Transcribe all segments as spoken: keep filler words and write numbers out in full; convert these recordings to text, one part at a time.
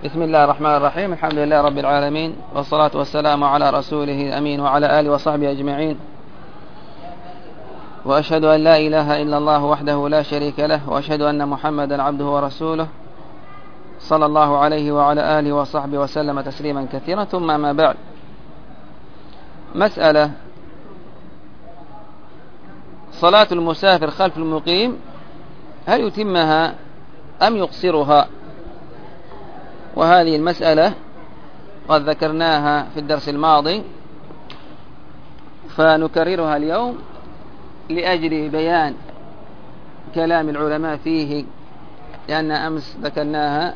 بسم الله الرحمن الرحيم. الحمد لله رب العالمين، والصلاة والسلام على رسوله الأمين وعلى آله وصحبه أجمعين، وأشهد أن لا إله إلا الله وحده لا شريك له، وأشهد أن محمدا عبده ورسوله صلى الله عليه وعلى آله وصحبه وسلم تسليما كثيرا. ثم ما بعد، مسألة صلاة المسافر خلف المقيم، هل يتمها أم يقصرها؟ وهذه المسألة قد ذكرناها في الدرس الماضي، فنكررها اليوم لأجل بيان كلام العلماء فيه، لأن أمس ذكرناها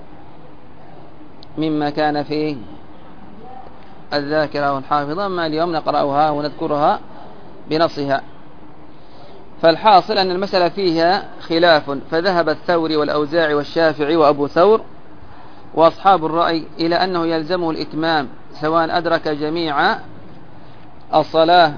مما كان في الذاكرة والحافظة، أما اليوم نقرأها ونذكرها بنصها. فالحاصل أن المسألة فيها خلاف، فذهب الثوري والأوزاعي والشافعي وأبو ثور وأصحاب الرأي إلى أنه يلزمه الإتمام سواء أدرك جميع الصلاة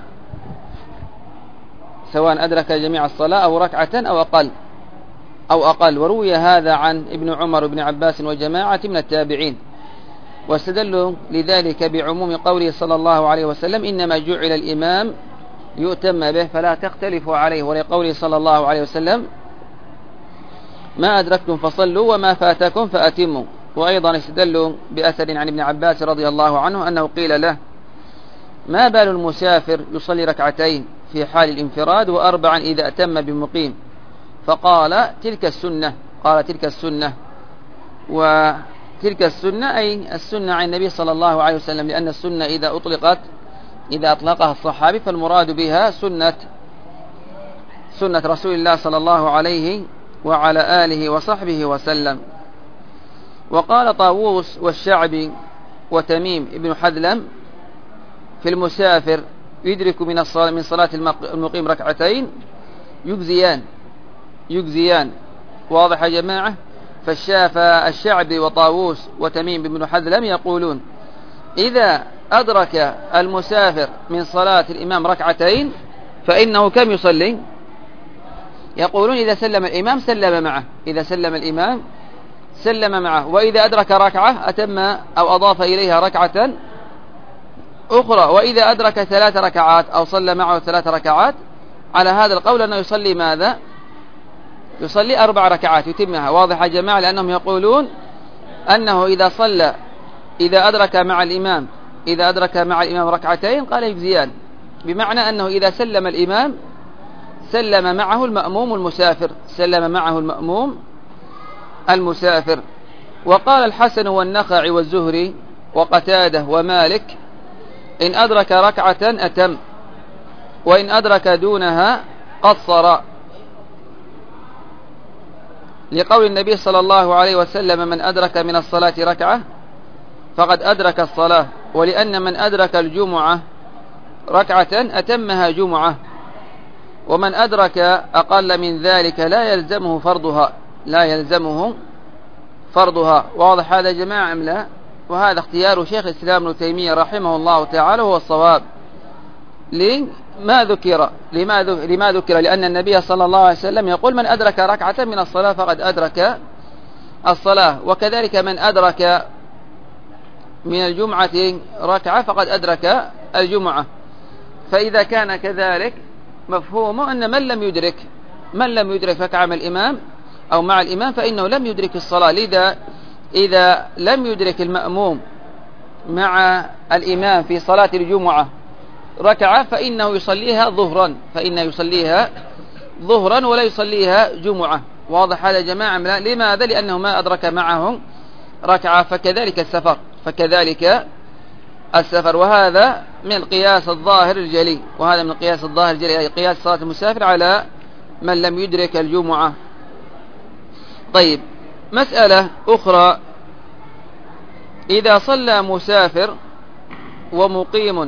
سواء أدرك جميع الصلاة أو ركعة أو أقل أو أقل وروي هذا عن ابن عمر وابن عباس وجماعة من التابعين، واستدلوا لذلك بعموم قوله صلى الله عليه وسلم: إنما جعل الإمام يؤتم به فلا تختلفوا عليه، ولقوله صلى الله عليه وسلم: ما أدركتم فصلوا وما فاتكم فأتموا. وأيضا استدلوا بأثر عن ابن عباس رضي الله عنه أنه قيل له: ما بال المسافر يصلي ركعتين في حال الانفراد وأربعا إذا أتم بمقيم؟ فقال: تلك السنة. قال: تلك السنة. وتلك السنة أي السنة عن النبي صلى الله عليه وسلم، لأن السنة إذا أطلقت إذا أطلقها الصحابي فالمراد بها سنة سنة رسول الله صلى الله عليه وعلى آله وصحبه وسلم. وقال طاووس والشعبي وتميم ابن حذلم: في المسافر يدرك من الصلاة من صلاة المقيم ركعتين يجزيان يجزيان واضح يا جماعة؟ فالشافى الشعبي وطاووس وتميم بن حذلم يقولون: إذا أدرك المسافر من صلاة الإمام ركعتين فإنه كم يصلي؟ يقولون: إذا سلم الإمام سلم معه إذا سلم الإمام سلم معه وإذا أدرك ركعة أتم أو أضاف إليها ركعة أخرى، وإذا أدرك ثلاث ركعات أو صلى معه ثلاث ركعات، على هذا القول أنه يصلي ماذا؟ يصلي أربع ركعات يتمها. واضح يا جماعة؟ لأنهم يقولون أنه إذا صلى إذا أدرك مع الإمام إذا أدرك مع الإمام ركعتين قال يجزيان، بمعنى أنه إذا سلم الإمام سلم معه المأموم المسافر سلم معه المأموم المسافر. وقال الحسن والنخعي والزهري وقتاده ومالك: إن أدرك ركعة أتم، وإن أدرك دونها قصر، لقول النبي صلى الله عليه وسلم: من أدرك من الصلاة ركعة فقد أدرك الصلاة، ولأن من أدرك الجمعة ركعة أتمها جمعة، ومن أدرك أقل من ذلك لا يلزمه فرضها لا يلزمه فرضها. واضح هذا يا جماعة أم لا؟ وهذا اختيار شيخ الإسلام ابن تيمية رحمه الله تعالى هو الصواب. لما ذكر لما لما ذكر لأن النبي صلى الله عليه وسلم يقول: من أدرك ركعة من الصلاة فقد أدرك الصلاة، وكذلك من أدرك من الجمعة ركعة فقد أدرك الجمعة. فإذا كان كذلك مفهومه أن من لم يدرك من لم يدرك ركعة مع الإمام أو مع الإمام فإنه لم يدرك الصلاة. لذا إذا لم يدرك المأموم مع الإمام في صلاة الجمعة ركعة فإنه يصليها ظهرا فإنه يصليها ظهرا ولا يصليها جمعة. واضح هذا يا جماعة؟ لماذا؟ لأنه ما أدرك معهم ركعة. فكذلك السفر فكذلك السفر وهذا من القياس الظاهر الجلي وهذا من القياس الظاهر الجلي أي قياس صلاة المسافر على من لم يدرك الجمعة. طيب، مسألة أخرى: إذا صلى مسافر ومقيم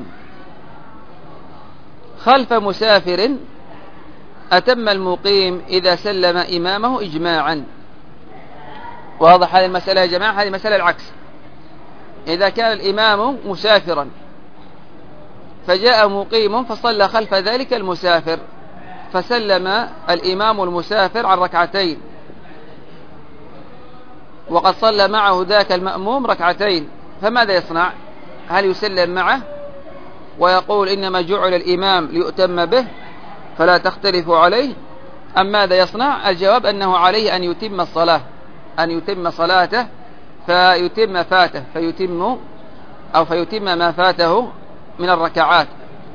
خلف مسافر أتم المقيم إذا سلم إمامه إجماعا. واضح هذه المسألة يا جماعة؟ هذه مسألة العكس. إذا كان الإمام مسافرا فجاء مقيم فصلى خلف ذلك المسافر فسلم الإمام المسافر عن ركعتين وقد صلى معه ذاك المأموم ركعتين، فماذا يصنع؟ هل يسلم معه ويقول إنما جعل الإمام ليؤتم به فلا تختلفوا عليه، أم ماذا يصنع؟ الجواب أنه عليه أن يتم الصلاة، أن يتم صلاته فيتم فاته فيتم أو فيتم ما فاته من الركعات.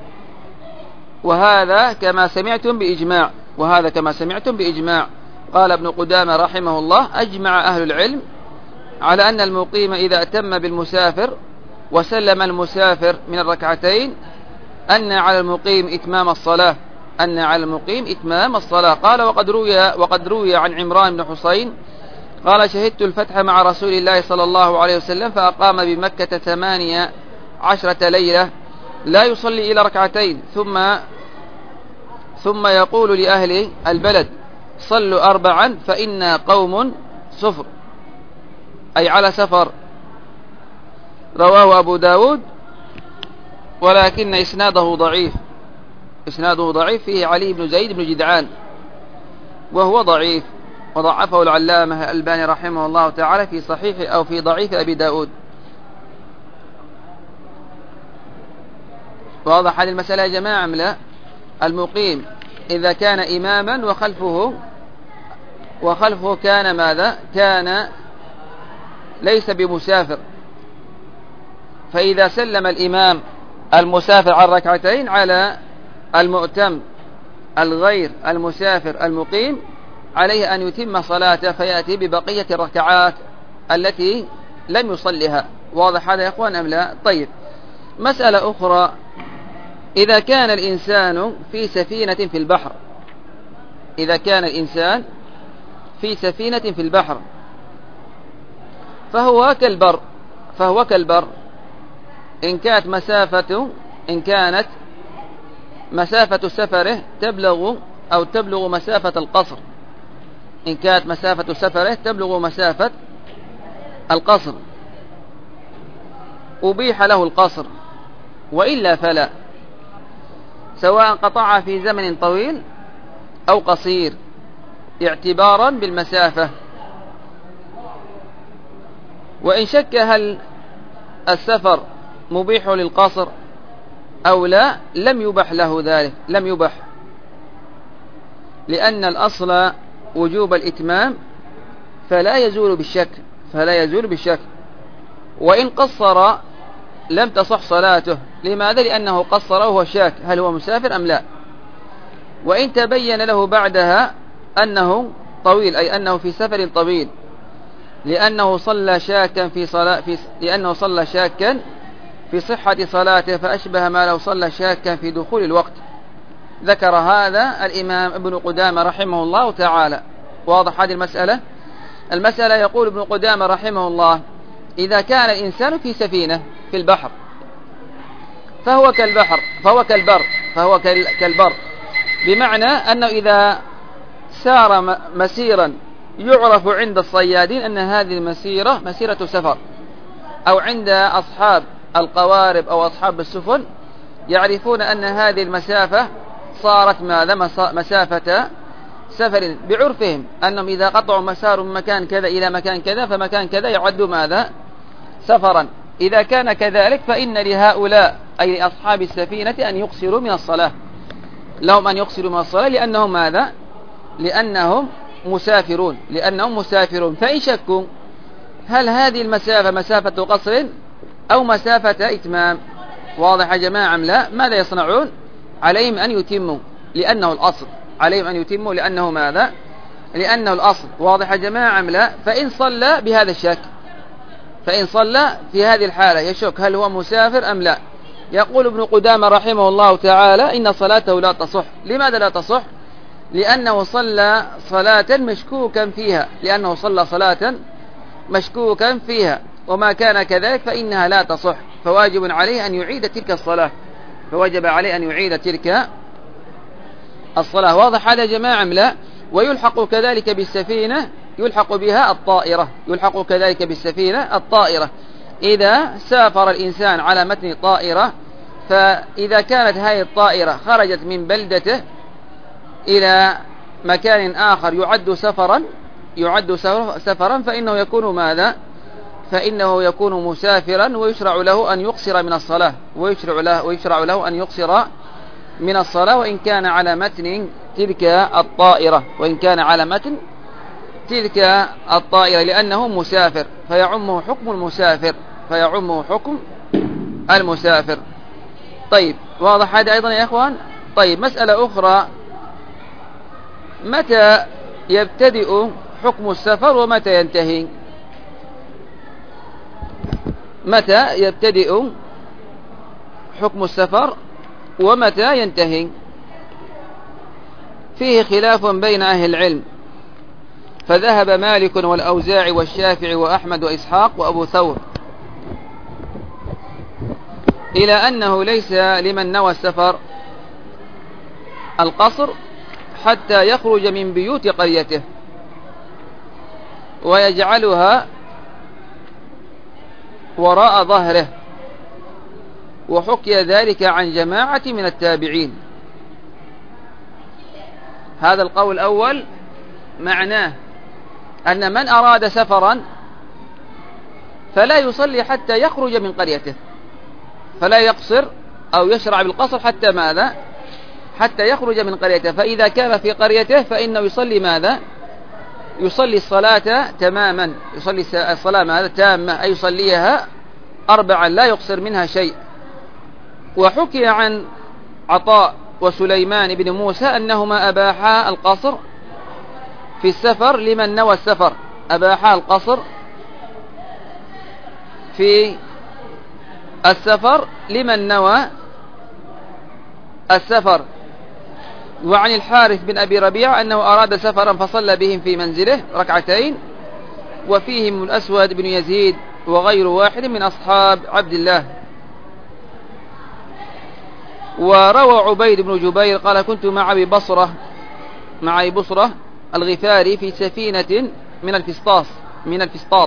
وهذا كما سمعتم بإجماع وهذا كما سمعتم بإجماع قال ابن قدامة رحمه الله: أجمع أهل العلم على أن المقيم إذا أتم بالمسافر وسلم المسافر من الركعتين أن على المقيم إتمام الصلاة أن على المقيم إتمام الصلاة. قال: وقد روي وقد روي عن عمران بن حسين قال: شهدت الفتح مع رسول الله صلى الله عليه وسلم فأقام بمكة ثمانية عشرة ليلة لا يصلي إلى ركعتين، ثم ثم يقول لأهل البلد: صلوا أربعا فإنا قوم صفر، أي على سفر. رواه أبو داود، ولكن إسناده ضعيف إسناده ضعيف فيه علي بن زيد بن جدعان وهو ضعيف، وضعفه العلامة الألباني رحمه الله تعالى في صحيح أو في ضعيف أبي داود. واضح هذه المسألة يا جماعة أم لا؟ المقيم إذا كان إماما وخلفه وخلفه كان ماذا؟ كان ليس بمسافر، فإذا سلم الإمام المسافر عن ركعتين على المؤتم الغير المسافر المقيم عليه أن يتم صلاته فيأتي ببقية الركعات التي لم يصلها. واضح هذا يا أخوان أم لا؟ طيب، مسألة أخرى: إذا كان الإنسان في سفينة في البحر إذا كان الإنسان في سفينة في البحر فهو كالبر فهو كالبر إن كانت مسافة إن كانت مسافة سفره تبلغ أو تبلغ مسافة القصر إن كانت مسافة سفره تبلغ مسافة القصر أبيح له القصر، وإلا فلا، سواء قطع في زمن طويل أو قصير اعتبارا بالمسافة. وإن شك هل السفر مبيح للقصر أو لا لم يبح له ذلك لم يبح لأن الأصل وجوب الإتمام فلا يزول بالشك فلا يزول بالشك وإن قصر لم تصح صلاته. لماذا؟ لأنه قصر وهو شاك هل هو مسافر أم لا. وإن تبين له بعدها أنه طويل أي أنه في سفر طويل لأنه صلى شاكا في صلاة في لأنه صلى شاكا في صحة صلاته فأشبه ما لو صلى شاكا في دخول الوقت. ذكر هذا الإمام ابن قدامة رحمه الله تعالى. واضح هذه المسألة؟ المسألة يقول ابن قدامة رحمه الله: إذا كان الإنسان في سفينة في البحر فهو كالبحر فهو كالبر فهو كالبر بمعنى أنه إذا سار مسيرا يعرف عند الصيادين أن هذه المسيرة مسيرة سفر، أو عند أصحاب القوارب أو أصحاب السفن يعرفون أن هذه المسافة صارت ماذا؟ مسافة سفر بعرفهم، أنهم إذا قطعوا مسار من مكان كذا إلى مكان كذا فمكان كذا يعد ماذا؟ سفرا. إذا كان كذلك فإن لهؤلاء أي أصحاب السفينة أن يقصروا من الصلاة لهم أن يقصروا من الصلاة لأنهم ماذا؟ لأنهم مسافرون لأنهم مسافرون فإن شكوا هل هذه المسافة مسافة قصر أو مسافة إتمام. واضح يا جماعة أم لا؟ ماذا يصنعون؟ عليهم أن يتموا لأنه الأصل عليهم أن يتموا لأنه ماذا؟ لأنه الأصل. واضح يا جماعة أم لا؟ فإن صلى بهذا الشك فإن صلى في هذه الحالة يشك هل هو مسافر أم لا. يقول ابن قدامة رحمه الله تعالى: إن صلاته لا تصح. لماذا لا تصح؟ لأنه صلى صلاة مشكوكا فيها لأنه صلى صلاة مشكوكا فيها وما كان كذلك فإنها لا تصح، فواجب عليه أن يعيد تلك الصلاة فوجب عليه أن يعيد تلك الصلاة. واضح هذا يا جماعة أم لا؟ ويلحق كذلك بالسفينة يلحق بها الطائرة يلحق كذلك بالسفينة الطائرة إذا سافر الإنسان على متن طائرة، فإذا كانت هذه الطائرة خرجت من بلدته إلى مكان آخر يعد سفرا يعد سفرا فإنه يكون ماذا؟ فإنه يكون مسافرا، ويشرع له أن يقصر من الصلاة، ويشرع له, ويشرع له أن يقصر من الصلاة وإن كان على متن تلك الطائرة، وإن كان على متن تلك الطائرة، لأنه مسافر فيعمه حكم المسافر، فيعمه حكم المسافر. طيب، واضح هذا أيضا يا إخوان؟ طيب، مسألة أخرى: متى يبتدئ حكم السفر ومتى ينتهي؟ متى يبتدئ حكم السفر ومتى ينتهي؟ فيه خلاف بين أهل العلم، فذهب مالك والأوزاعي والشافعي وأحمد وإسحاق وأبو ثور إلى أنه ليس لمن نوى السفر القصر حتى يخرج من بيوت قريته ويجعلها وراء ظهره، وحكي ذلك عن جماعة من التابعين. هذا القول الأول معناه أن من أراد سفرا فلا يصلي حتى يخرج من قريته، فلا يقصر أو يشرع بالقصر حتى ماذا؟ حتى يخرج من قريته. فإذا كان في قريته فإنه يصلي ماذا؟ يصلي الصلاة تماما، يصلي الصلاة ماذا؟ تامة، أي يصليها أربعا لا يقصر منها شيء. وحكي عن عطاء وسليمان بن موسى أنهما أباحا القصر في السفر لمن نوى السفر، أباحا القصر في السفر لمن نوى السفر. وعن الحارث بن أبي ربيعة أنه أراد سفرا فصلى بهم في منزله ركعتين، وفيهم الأسود بن يزيد وغير واحد من أصحاب عبد الله. وروى عبيد بن جبير قال: كنت مع أبي بصرة مع أبي بصرة الغفاري في سفينة من الفسطاط من الفسطاط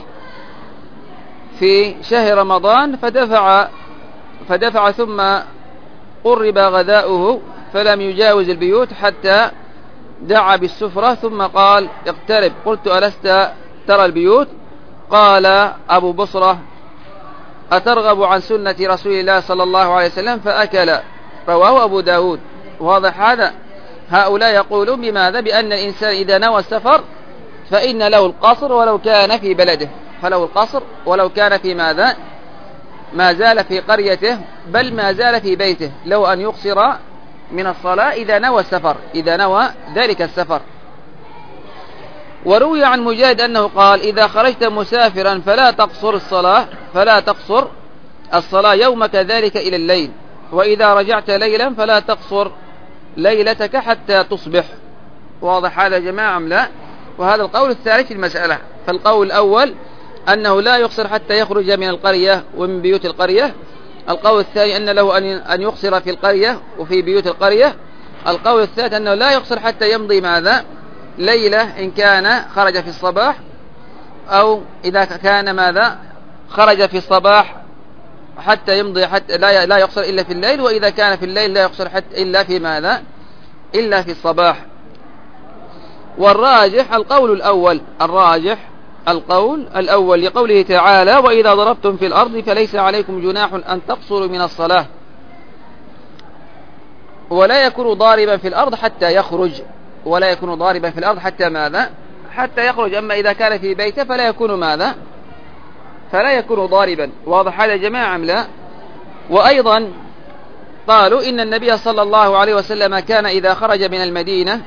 في شهر رمضان، فدفع فدفع ثم قرب غذاؤه فلم يجاوز البيوت حتى دعا بالسفرة ثم قال: اقترب. قلت: ألست ترى البيوت؟ قال أبو بصرة: أترغب عن سنة رسول الله صلى الله عليه وسلم؟ فأكل. رواه أبو داود. واضح هذا؟ هؤلاء يقولون بماذا؟ بأن الإنسان إذا نوى السفر فإن له القصر ولو كان في بلده، فله القصر ولو كان في ماذا؟ ما زال في قريته، بل ما زال في بيته، لو أن يقصر من الصلاة إذا نوى السفر، إذا نوى ذلك السفر. وروي عن مجاهد أنه قال: إذا خرجت مسافرا فلا تقصر الصلاة فلا تقصر الصلاة يومك ذلك إلى الليل، وإذا رجعت ليلا فلا تقصر ليلتك حتى تصبح. واضح هذا يا جماعة أم لا؟ وهذا القول الثالث في المسألة. فالقول الأول أنه لا يقصر حتى يخرج من القرية ومن بيوت القرية. القول الثاني أن له أن يقصر في القرية وفي بيوت القرية. القول الثالث أنه لا يقصر حتى يمضي ماذا؟ ليلة، إن كان خرج في الصباح، أو إذا كان ماذا؟ خرج في الصباح حتى يمضي حتى لا لا يقصر إلا في الليل، وإذا كان في الليل لا يقصر حتى إلا في ماذا؟ إلا في الصباح. والراجح القول الأول، الراجح القول الأول لقوله تعالى: وإذا ضربتم في الأرض فليس عليكم جناح أن تقصروا من الصلاة، ولا يكون ضاربا في الأرض حتى يخرج، ولا يكون ضاربا في الأرض حتى ماذا؟ حتى يخرج. أما إذا كان في بيته فلا يكون ماذا؟ فلا يكون ضاربا. واضح هذا يا جماعة أم لا؟ وأيضا قالوا إن النبي صلى الله عليه وسلم كان إذا خرج من المدينة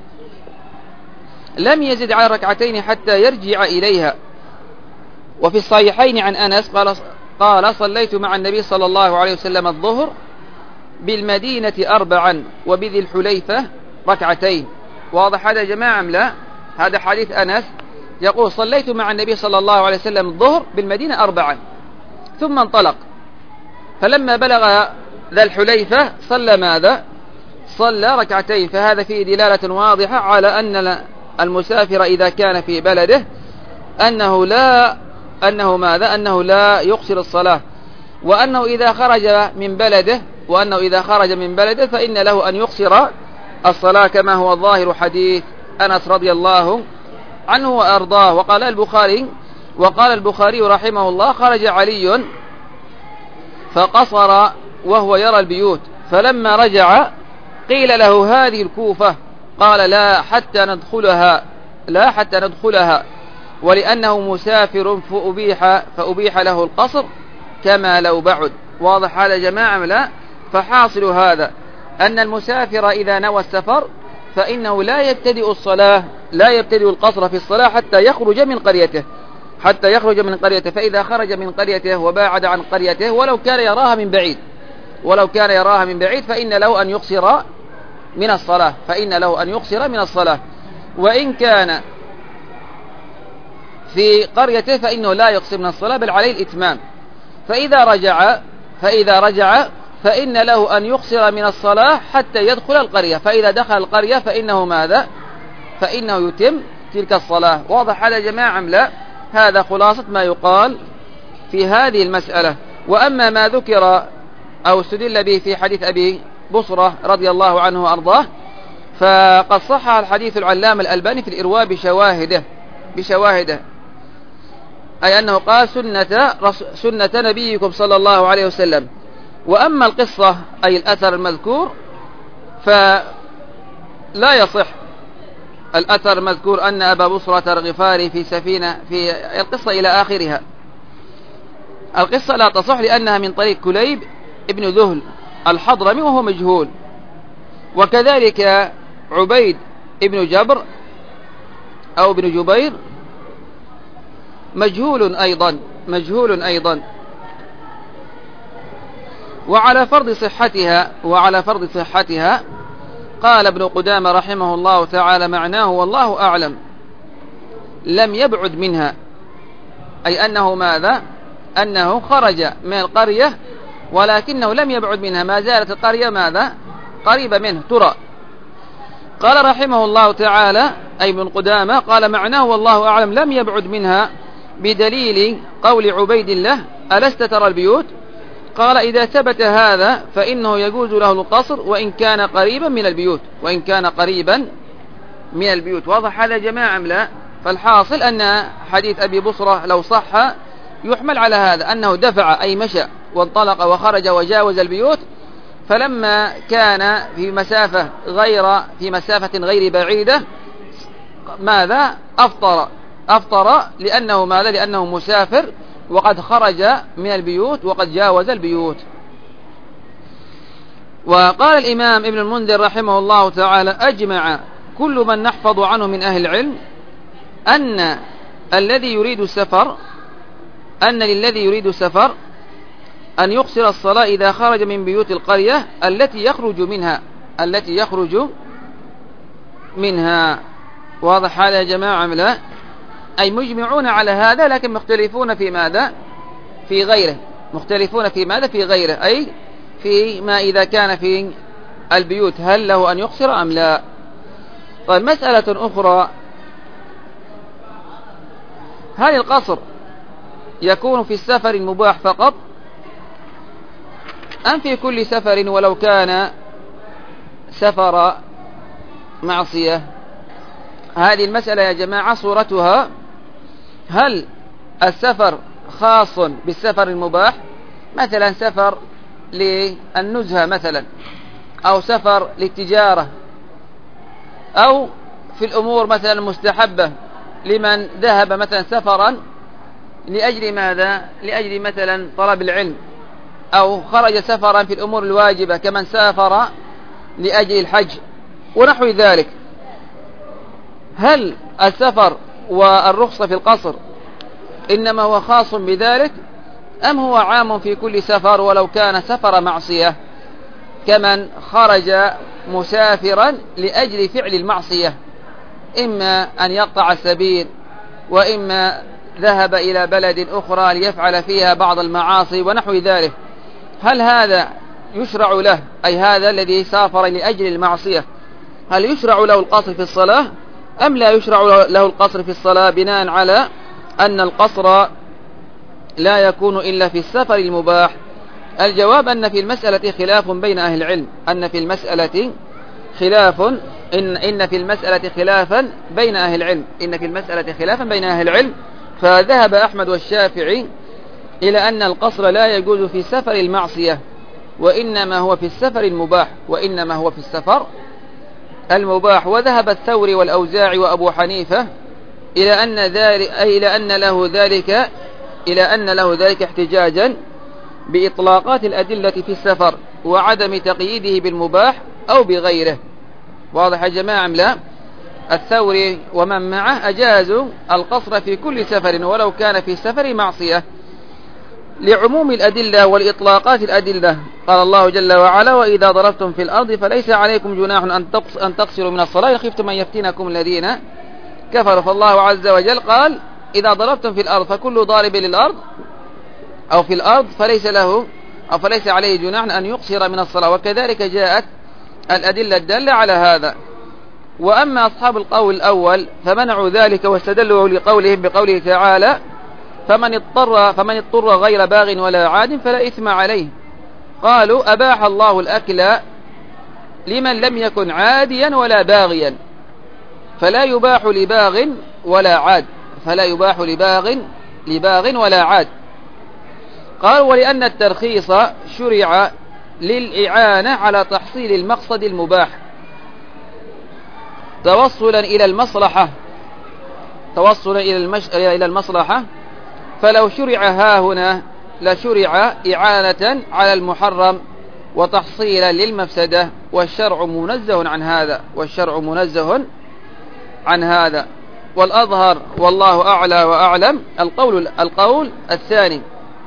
لم يزد على ركعتين حتى يرجع إليها. وفي الصحيحين عن أنس قال قال صليت مع النبي صلى الله عليه وسلم الظهر بالمدينة أربعا وبذي الحليفة ركعتين. واضح هذا يا جماعة أم لا؟ هذا حديث أنس يقول: صليت مع النبي صلى الله عليه وسلم الظهر بالمدينة أربعا ثم انطلق، فلما بلغ ذا الحليفة صلى ماذا؟ صلى ركعتين. فهذا فيه دلالة واضحة على أن المسافر إذا كان في بلده أنه لا أنه ماذا؟ أنه لا يقصر الصلاة، وأنه إذا خرج من بلده وأنه إذا خرج من بلده فإن له أن يقصر الصلاة، كما هو ظاهر حديث أنس رضي الله عنه وأرضاه. وقال البخاري وقال البخاري رحمه الله: خرج علي فقصر وهو يرى البيوت، فلما رجع قيل له: هذه الكوفة؟ قال: لا حتى ندخلها لا حتى ندخلها ولأنه مسافر فأبيح, فأبيح له القصر كما لو بعد. واضح هذا يا جماعة؟ لا. فحاصل هذا أن المسافر إذا نوى السفر فإنه لا يبتدئ الصلاة لا يبتدئ القصر في الصلاة حتى يخرج من قريته حتى يخرج من قريته فإذا خرج من قريته وباعد عن قريته ولو كان يراها من بعيد ولو كان يراها من بعيد فإن له أن يقصر من الصلاة فإن له أن يقصر من الصلاة وإن كان في قريته فإنه لا يقصر من الصلاة بل عليه الإتمام. فإذا رجع فإذا رجع فإن له أن يقصر من الصلاة حتى يدخل القرية، فإذا دخل القرية فإنه ماذا؟ فإنه يتم تلك الصلاة. واضح هذا يا جماعة أم لا؟ هذا خلاصة ما يقال في هذه المسألة. وأما ما ذكر أو استدل به في حديث أبي بصرة رضي الله عنه وأرضاه فقد صح الحديث العلامة الألباني في الإرواء بشواهده بشواهده أي أنه قال: سنة, سنة نبيكم صلى الله عليه وسلم. وأما القصة أي الأثر المذكور فلا يصح الأثر المذكور أن أبا بصرة الغفاري في سفينة في القصة إلى آخرها. القصة لا تصح لأنها من طريق كليب ابن ذهل الحضرمي وهو مجهول، وكذلك عبيد ابن جبر أو ابن جبير مجهول أيضا مجهول أيضا وعلى فرض صحتها وعلى فرض صحتها قال ابن قدامة رحمه الله تعالى: معناه والله أعلم لم يبعد منها، أي أنه ماذا؟ أنه خرج من القرية ولكنه لم يبعد منها، ما زالت القرية ماذا؟ قريبة منه ترى. قال رحمه الله تعالى أي ابن قدامة قال: معناه والله أعلم لم يبعد منها بدليل قول عبيد الله: ألست ترى البيوت؟ قال: إذا ثبت هذا فإنه يجوز له القصر وإن كان قريبا من البيوت وإن كان قريبا من البيوت. واضح هذا يا جماعة أم لا؟ فالحاصل أن حديث أبي بصرة لو صح يحمل على هذا أنه دفع أي مشى وانطلق وخرج وجاوز البيوت، فلما كان في مسافة غير في مسافة غير بعيدة ماذا؟ أفطر أفطر لأنه ماذا؟ لأنه مسافر وقد خرج من البيوت وقد جاوز البيوت. وقال الإمام ابن المنذر رحمه الله تعالى: أجمع كل من نحفظ عنه من أهل العلم أن الذي يريد السفر أن للذي يريد السفر أن يقصر الصلاة إذا خرج من بيوت القرية التي يخرج منها التي يخرج منها. واضح هذا يا جماعة أم لا؟ أي مجمعون على هذا لكن مختلفون في ماذا؟ في غيره مختلفون في ماذا؟ في غيره أي في ما إذا كان في البيوت هل له أن يقصر أم لا. طيب مسألة أخرى: هل القصر يكون في السفر المباح فقط أم في كل سفر ولو كان سفر معصية؟ هذه المسألة يا جماعة صورتها: هل السفر خاص بالسفر المباح، مثلا سفر للنزهة مثلا أو سفر للتجارة أو في الأمور مثلا المستحبة لمن ذهب مثلا سفرا لأجل ماذا؟ لأجل مثلا طلب العلم، أو خرج سفرا في الأمور الواجبة كمن سافر لأجل الحج ونحو ذلك. هل السفر والرخصة في القصر إنما هو خاص بذلك أم هو عام في كل سفر ولو كان سفر معصية كمن خرج مسافرا لأجل فعل المعصية، إما أن يقطع السبيل وإما ذهب إلى بلد أخرى ليفعل فيها بعض المعاصي ونحو ذلك؟ هل هذا يشرع له، أي هذا الذي سافر لأجل المعصية، هل يشرع له القصر في الصلاة أم لا يشرع له القصر في الصلاة، بناء على أن القصر لا يكون إلا في السفر المباح؟ الجواب أن في المسألة خلاف بين أهل العلم أن في المسألة خلاف إن, إن في المسألة خلافا بين أهل العلم إن في المسألة خلافا بين أهل العلم فذهب أحمد والشافعي إلى أن القصر لا يجوز في سفر المعصية، وإنما هو في السفر المباح وإنما هو في السفر المباح. وذهب الثوري والأوزاعي وأبو حنيفة إلى أن ذلك أي إلى أن له ذلك إلى أن له ذلك احتجاجا بإطلاقات الأدلة في السفر وعدم تقييده بالمباح أو بغيره. واضح يا جماعة أم لا؟ الثوري ومن معه أجازوا القصر في كل سفر ولو كان في سفر معصية لعموم الأدلة والإطلاقات الأدلة. قال الله جل وعلا: وإذا ضربتم في الأرض فليس عليكم جناح أن تقصروا من الصلاة إن خفتم أن يفتنكم الذين كفروا. فالله عز وجل قال: إذا ضربتم في الأرض، فكل ضارب للأرض أو في الأرض فليس له أو فليس عليه جناح أن يقصر من الصلاة. وكذلك جاءت الأدلة الدالة على هذا. وأما أصحاب القول الأول فمنعوا ذلك واستدلوا لقولهم بقوله تعالى: فمن اضطر فمن اضطر غير باغ ولا عاد فلا إثم عليه. قالوا: أباح الله الأكل لمن لم يكن عاديا ولا باغيا، فلا يباح لباغ ولا عاد فلا يباح لباغ لباغ ولا عاد. قال: ولأن الترخيص شرع للإعانة على تحصيل المقصد المباح توصلا إلى المصلحة توصلا إلى المش... إلى المصلحة فلو شرع ها هنا لشرع إعانة على المحرم وتحصيلا للمفسدة، والشرع منزه عن هذا والشرع منزه عن هذا. والأظهر والله أعلى وأعلم القول القول الثاني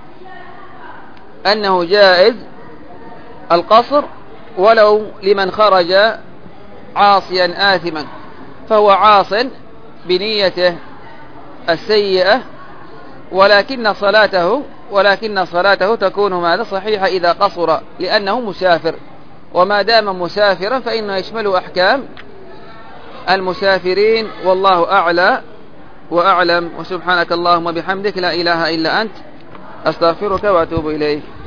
أنه جائز القصر ولو لمن خرج عاصيا آثما، فهو عاص بنيته السيئة، ولكن صلاته ولكن صلاته تكون ماذا صحيحة إذا قصر لأنه مسافر، وما دام مسافرا فإنه يشمل أحكام المسافرين. والله أعلى وأعلم. وسبحانك اللهم بحمدك لا إله إلا أنت أستغفرك وأتوب إليك.